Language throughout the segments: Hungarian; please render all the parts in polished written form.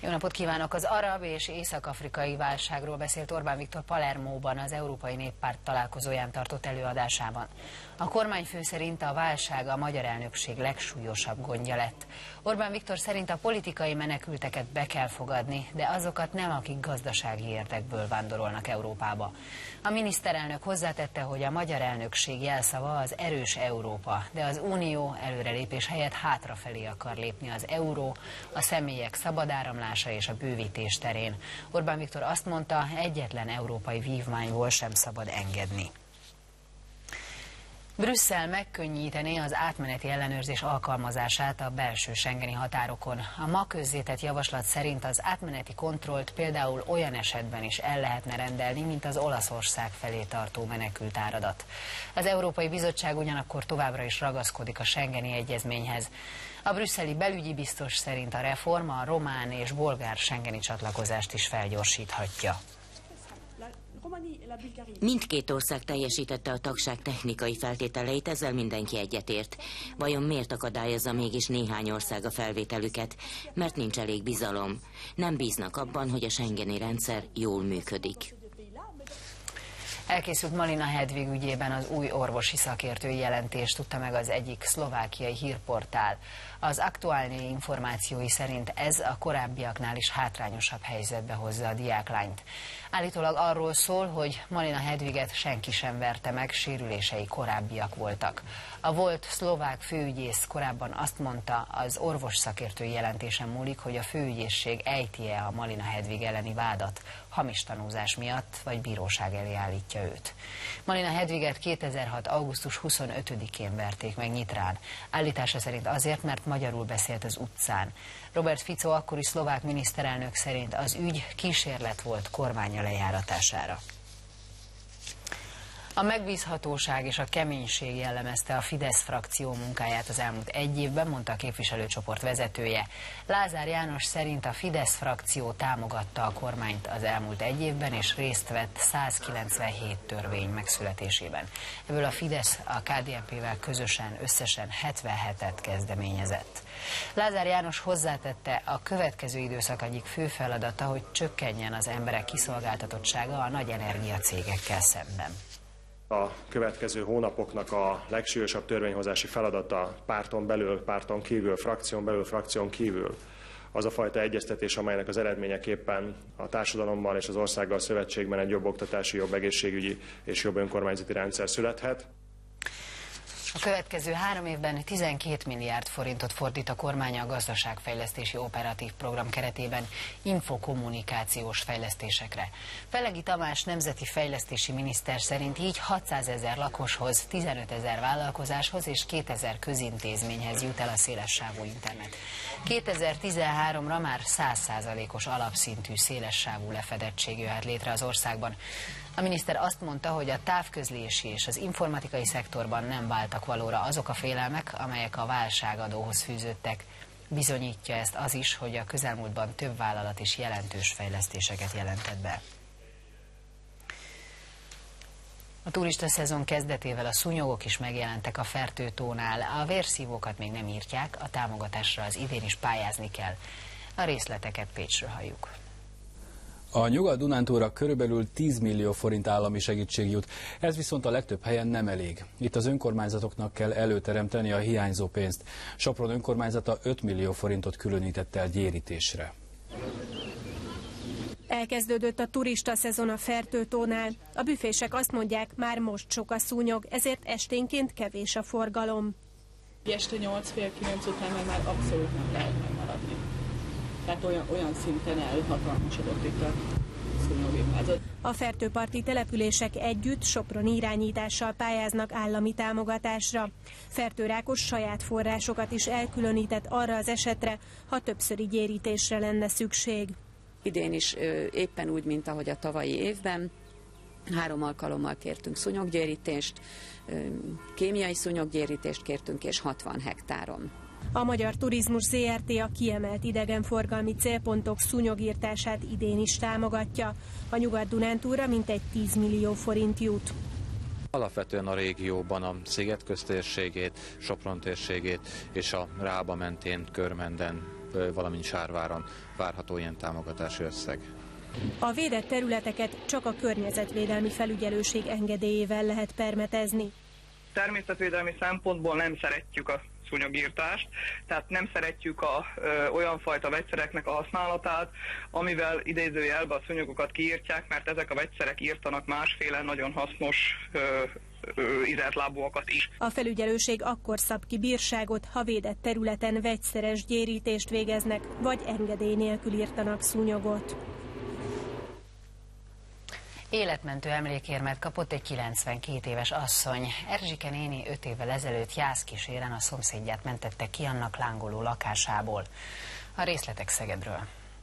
Jó napot kívánok! Az arab és észak-afrikai válságról beszélt Orbán Viktor Palermóban az Európai Néppárt találkozóján tartott előadásában. A kormányfő szerint a válság a magyar elnökség legsúlyosabb gondja lett. Orbán Viktor szerint a politikai menekülteket be kell fogadni, de azokat nem, akik gazdasági érdekből vándorolnak Európába. A miniszterelnök hozzátette, hogy a magyar elnökség jelszava az erős Európa, de az Unió előrelépés helyett hátrafelé akar lépni az euró, a személyek szabad áramlása és a bővítés terén. Orbán Viktor azt mondta, egyetlen európai vívmányból sem szabad engedni. Brüsszel megkönnyítené az átmeneti ellenőrzés alkalmazását a belső schengeni határokon. A ma közzétett javaslat szerint az átmeneti kontrollt például olyan esetben is el lehetne rendelni, mint az Olaszország felé tartó menekültáradat. Az Európai Bizottság ugyanakkor továbbra is ragaszkodik a schengeni egyezményhez. A brüsszeli belügyi biztos szerint a reform a román és bolgár schengeni csatlakozást is felgyorsíthatja. Mindkét ország teljesítette a tagság technikai feltételeit, ezzel mindenki egyetért. Vajon miért akadályozza mégis néhány ország a felvételüket? Mert nincs elég bizalom. Nem bíznak abban, hogy a schengeni rendszer jól működik. Elkészült Malina Hedvig ügyében az új orvosi szakértői jelentést, tudta meg az egyik szlovákiai hírportál. Az aktuálni információi szerint ez a korábbiaknál is hátrányosabb helyzetbe hozza a diáklányt. Állítólag arról szól, hogy Malina Hedviget senki sem verte meg, sérülései korábbiak voltak. A volt szlovák főügyész korábban azt mondta, az orvos szakértői jelentésen múlik, hogy a főügyészség ejti-e a Malina Hedvig elleni vádat, hamis tanúzás miatt, vagy bíróság elé állítja őt. Malina Hedviget 2006. augusztus 25-én verték meg Nyitrán. Állítása szerint azért, mert magyarul beszélt az utcán. Robert Fico akkori szlovák miniszterelnök szerint az ügy kísérlet volt kormánya lejáratására. A megbízhatóság és a keménység jellemezte a Fidesz frakció munkáját az elmúlt egy évben, mondta a képviselőcsoport vezetője. Lázár János szerint a Fidesz frakció támogatta a kormányt az elmúlt egy évben, és részt vett 197 törvény megszületésében. Ebből a Fidesz a KDNP-vel közösen összesen 77-et kezdeményezett. Lázár János hozzátette, a következő időszak egyik fő feladata, hogy csökkenjen az emberek kiszolgáltatottsága a nagy energiacégekkel szemben. A következő hónapoknak a legsúlyosabb törvényhozási feladata párton belül, párton kívül, frakción belül, frakción kívül az a fajta egyeztetés, amelynek az eredményeképpen a társadalommal és az országgal szövetségben egy jobb oktatási, jobb egészségügyi és jobb önkormányzati rendszer születhet. A következő 3 évben 12 milliárd forintot fordít a kormány a gazdaságfejlesztési operatív program keretében infokommunikációs fejlesztésekre. Fellegi Tamás nemzeti fejlesztési miniszter szerint így 600 000 lakoshoz, 15 000 vállalkozáshoz és 2000 közintézményhez jut el a szélessávú internet. 2013-ra már 100%-os alapszintű szélessávú lefedettség jöhet létre az országban. A miniszter azt mondta, hogy a távközlési és az informatikai szektorban nem váltak valóra azok a félelmek, amelyek a válságadóhoz fűződtek. Bizonyítja ezt az is, hogy a közelmúltban több vállalat is jelentős fejlesztéseket jelentett be. A turista szezon kezdetével a szúnyogok is megjelentek a Fertőtónál. A vérszívókat még nem írtják, a támogatásra az idén is pályázni kell. A részleteket Pécsről halljuk. A Nyugat-Dunántúlra körülbelül 10 millió forint állami segítség jut, ez viszont a legtöbb helyen nem elég. Itt az önkormányzatoknak kell előteremteni a hiányzó pénzt. Sopron önkormányzata 5 millió forintot különített el gyérítésre. Elkezdődött a turista szezon a Fertőtónál. A büfések azt mondják, már most sok a szúnyog, ezért esténként kevés a forgalom. Este 8-9 után már abszolút nem lehet megmaradni. Tehát olyan szinten elhatalmasodott itt a szúnyogimázat. A fertőparti települések együtt Sopron irányítással pályáznak állami támogatásra. Fertőrákos saját forrásokat is elkülönített arra az esetre, ha többszöri gyérítésre lenne szükség. Idén is éppen úgy, mint ahogy a tavalyi évben. 3 alkalommal kértünk szúnyoggyérítést, kémiai szúnyoggyérítést kértünk, és 60 hektáron. A Magyar Turizmus Zrt. A kiemelt idegenforgalmi célpontok szúnyogírtását idén is támogatja. A Nyugat-Dunántúlra mintegy 10 millió forint jut. Alapvetően a régióban a Sziget köztérségét, Sopron térségét és a Rába mentén, Körmenden valamint Sárváron várható ilyen támogatási összeg. A védett területeket csak a környezetvédelmi felügyelőség engedélyével lehet permetezni. Természetvédelmi szempontból nem szeretjük a szúnyogírtást, tehát nem szeretjük olyan fajta vegyszereknek a használatát, amivel idézőjelben a szúnyogokat kiírtják, mert ezek a vegyszerek írtanak másféle nagyon hasznos ízeltlábúakat is. A felügyelőség akkor szab ki bírságot, ha védett területen vegyszeres gyérítést végeznek, vagy engedély nélkül írtanak szúnyogot. Életmentő emlékérmet kapott egy 92 éves asszony. Erzsike néni 5 évvel ezelőtt Jászkíséren a szomszédját mentette ki annak lángoló lakásából. A részletek Szegedről.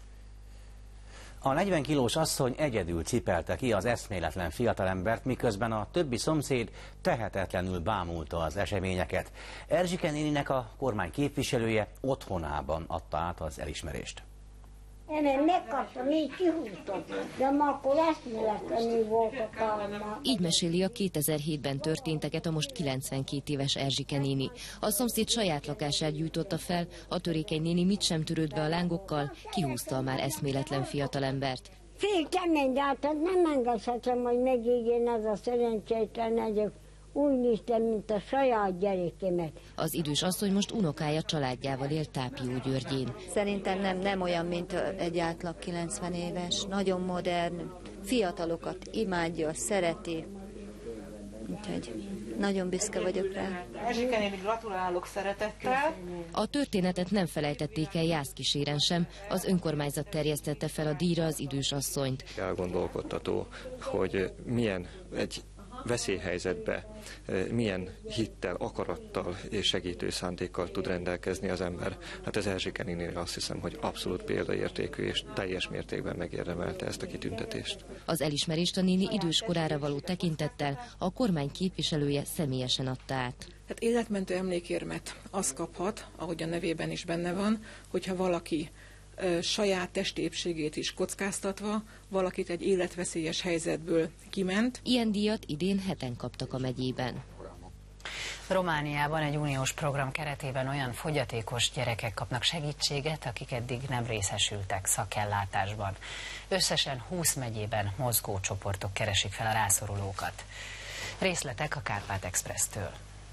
A 40 kilós asszony egyedül cipelte ki az eszméletlen fiatalembert, miközben a többi szomszéd tehetetlenül bámulta az eseményeket. Erzsike néninek a kormány képviselője otthonában adta át az elismerést. Én megkaptam, így kihúztam, de ma akkor eszméletlenül volt a pálma. Így meséli a 2007-ben történteket a most 92 éves Erzsike néni. A szomszéd saját lakását gyújtotta fel, a törékeny néni mit sem törődve a lángokkal, kihúzta a már eszméletlen fiatalembert. Fél kemény, de hát nem engedhetem, hogy megégjen az a szerencsétlen egyik. Úgy néztem, mint a saját gyerekemet. Az idős asszony most unokája családjával él Tápiógyörgyén. Szerintem nem olyan, mint egy átlag 90 éves, nagyon modern, fiatalokat imádja, szereti. Úgyhogy nagyon büszke vagyok rá. Erzsike néni, gratulálok szeretettel. A történetet nem felejtették el Jászkíséren sem, az önkormányzat terjesztette fel a díjra az idős asszonyt. Elgondolkodtató, hogy milyen egy veszélyhelyzetbe milyen hittel, akarattal és segítő szándékkal tud rendelkezni az ember. Hát ez Erzsike nénire azt hiszem, hogy abszolút példaértékű és teljes mértékben megérdemelte ezt a kitüntetést. Az elismerést a néni idős korára való tekintettel a kormány képviselője személyesen adta át. Hát életmentő emlékérmet az kaphat, ahogy a nevében is benne van, hogyha valaki saját testi épségét is kockáztatva valakit egy életveszélyes helyzetből kiment. Ilyen díjat idén 7-en kaptak a megyében. Romániában egy uniós program keretében olyan fogyatékos gyerekek kapnak segítséget, akik eddig nem részesültek szakellátásban. Összesen 20 megyében mozgó csoportok keresik fel a rászorulókat. Részletek a Kárpát Expresstől.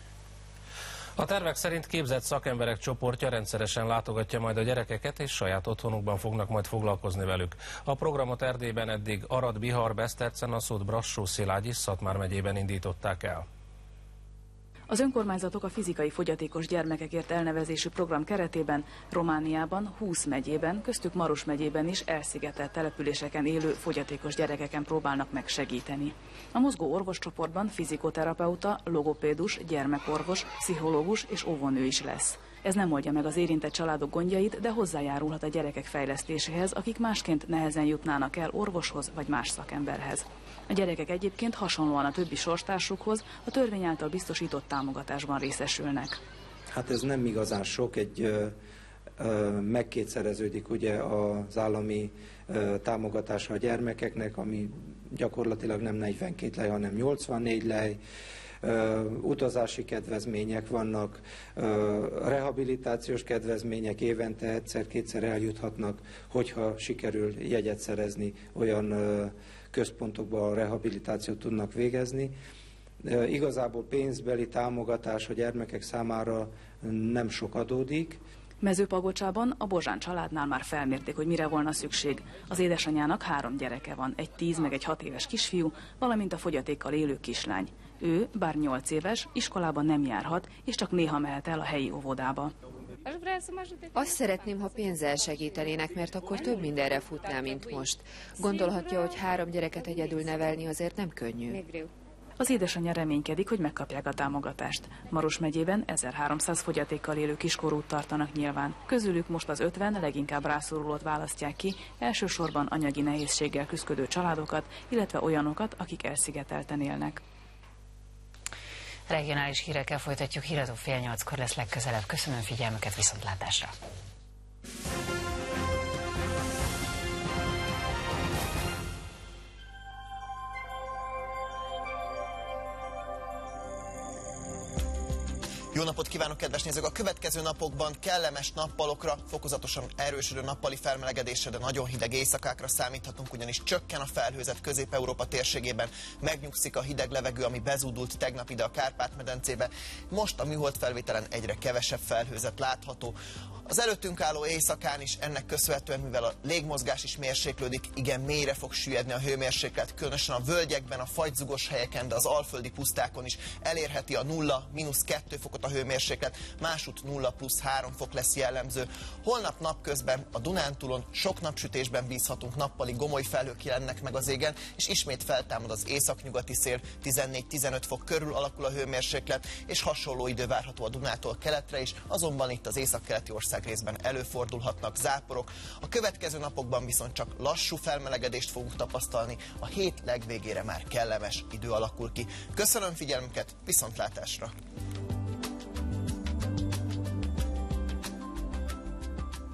A tervek szerint képzett szakemberek csoportja rendszeresen látogatja majd a gyerekeket, és saját otthonukban fognak majd foglalkozni velük. A programot Erdélyben eddig Arad, Bihar, Besztercen, Aszód, Brassó, Szilágy és Szatmár megyében indították el. Az önkormányzatok a fizikai fogyatékos gyermekekért elnevezésű program keretében Romániában 20 megyében, köztük Maros megyében is elszigetelt településeken élő fogyatékos gyerekeken próbálnak meg segíteni. A mozgó orvoscsoportban fizikoterapeuta, logopédus, gyermekorvos, pszichológus és óvónő is lesz. Ez nem oldja meg az érintett családok gondjait, de hozzájárulhat a gyerekek fejlesztéséhez, akik másként nehezen jutnának el orvoshoz vagy más szakemberhez. A gyerekek egyébként hasonlóan a többi sorstársukhoz a törvény által biztosított támogatásban részesülnek. Hát ez nem igazán sok, megkétszereződik ugye az állami támogatása a gyermekeknek, ami gyakorlatilag nem 42 lej, hanem 84 lej. Utazási kedvezmények vannak, rehabilitációs kedvezmények, évente egyszer-kétszer eljuthatnak, hogyha sikerül jegyet szerezni, olyan központokban a rehabilitációt tudnak végezni. Igazából pénzbeli támogatás a gyermekek számára nem sok adódik. Mezőpagocsában a Bozsán családnál már felmérték, hogy mire volna szükség. Az édesanyjának 3 gyereke van, egy 10 meg egy 6 éves kisfiú, valamint a fogyatékkal élő kislány. Ő, bár 8 éves, iskolában nem járhat, és csak néha mehet el a helyi óvodába. Azt szeretném, ha pénzzel segítenének, mert akkor több mindenre futná, mint most. Gondolhatja, hogy 3 gyereket egyedül nevelni azért nem könnyű. Az édesanyja reménykedik, hogy megkapják a támogatást. Maros megyében 1300 fogyatékkal élő kiskorút tartanak nyilván. Közülük most az 50 leginkább rászorulót választják ki, elsősorban anyagi nehézséggel küszködő családokat, illetve olyanokat, akik elszigetelten élnek. Regionális hírekkel folytatjuk, híradó 7:30-kor lesz legközelebb. Köszönöm figyelmüket, viszontlátásra! Jó napot kívánok, kedves nézők! A következő napokban kellemes nappalokra, fokozatosan erősödő nappali felmelegedésre, de nagyon hideg éjszakákra számíthatunk, ugyanis csökken a felhőzet Közép-Európa térségében, megnyugszik a hideg levegő, ami bezúdult tegnap ide a Kárpát-medencébe. Most a műholdfelvételen egyre kevesebb felhőzet látható. Az előttünk álló éjszakán is ennek köszönhetően, mivel a légmozgás is mérséklődik, igen mélyre fog süllyedni a hőmérséklet, különösen a völgyekben, a fagyzugos helyeken, de az alföldi pusztákon is elérheti a 0-2 fokot a hőmérséklet, másút 0+3 fok lesz jellemző. Holnap napközben a Dunántúlon sok napsütésben bízhatunk, nappali gomoly felhők jelennek meg az égen, és ismét feltámad az északnyugati szél, 14-15 fok körül alakul a hőmérséklet, és hasonló idő várható a Dunától keletre is, azonban itt az északkeleti országrészben előfordulhatnak záporok. A következő napokban viszont csak lassú felmelegedést fogunk tapasztalni, a hét legvégére már kellemes idő alakul ki. Köszönöm figyelmüket, viszontlátásra!